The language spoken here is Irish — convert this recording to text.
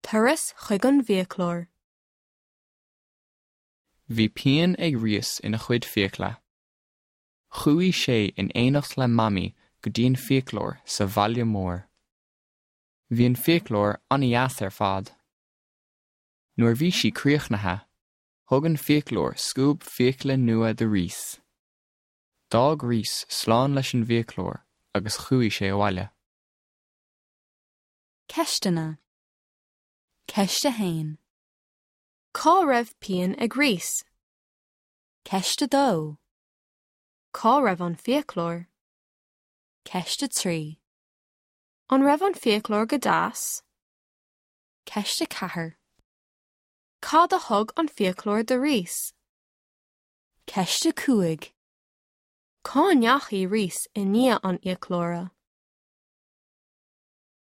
Turas chuig an fiaclór. Bhí peann ag rias ina chuid fiacla. Chuaigh sé in éineacht le mamaí go dtí an fiaclór sa bhaile mór. Bhí an fiaclór anaíocht ar fad. Nuair bhí sí críochnatha, thug an fiaclór scúb fiacla nua de rias. D'ág rias slán leis an fiaclór agus chuaigh sé abhaile. Ceistena. Ceiste hain. Cá raibh peann ag rias. Ceiste dó. Cá raibh an fiaclór. Ceiste trí. An raibh an fiaclór go das. Ceiste cathair. Cad a thug an fiaclór de rias. Ceiste cúig. Cá neachaí rias I ndia an iaclóra.